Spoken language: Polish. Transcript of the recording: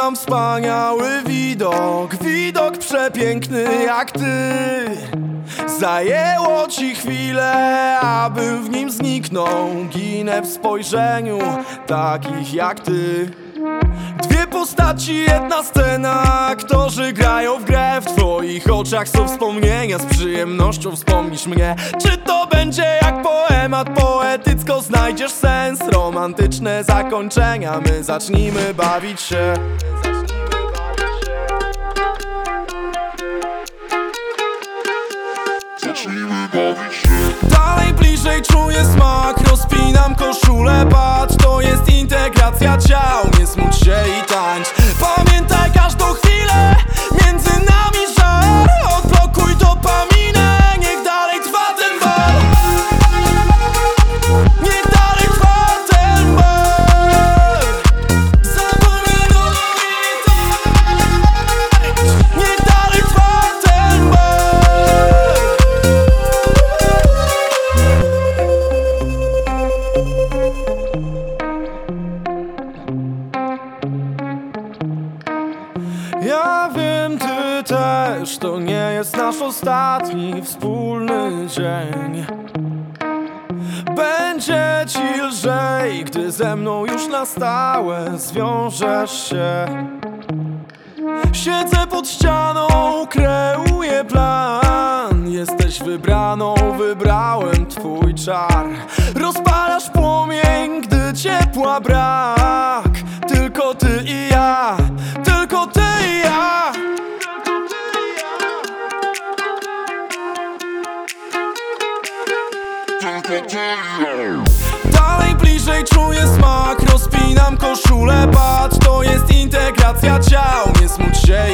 mam wspaniały widok, widok przepiękny jak ty. Zajęło ci chwilę, abym w nim zniknął. Ginę w spojrzeniu takich jak ty. Dwie postaci, jedna scena, aktorzy grają w grę. W twoich oczach są wspomnienia, z przyjemnością wspomnisz mnie. Czy to będzie jak poemat, poetycko znajdziesz sens. Romantyczne zakończenia, my zacznijmy bawić się. Dalej, bliżej czuję smak, rozpinam koszulę, patrz. To jest integracja ciał, nie smuć się i tańcz. Pamiętaj każdą chwilę, między nami żar. Odblokuj dopaminę, niech dalej trwa ten bal. Niech dalej trwa ten bal. Zapominaj i tańcz. Niech dalej trwa ten bal. Ja wiem, ty też, to nie jest nasz ostatni wspólny dzień. Będzie ci lżej, gdy ze mną już na stałe zwiążesz się. Siedzę pod ścianą, kreuję plan. Jesteś wybraną, wybrałem twój czar. Rozpalasz płomień, gdy ciepła brak. Tylko ty i ja, tylko ty i ja. Dalej, bliżej czuję smak, rozpinam koszulę, patrz. To jest integracja ciał, nie smuć się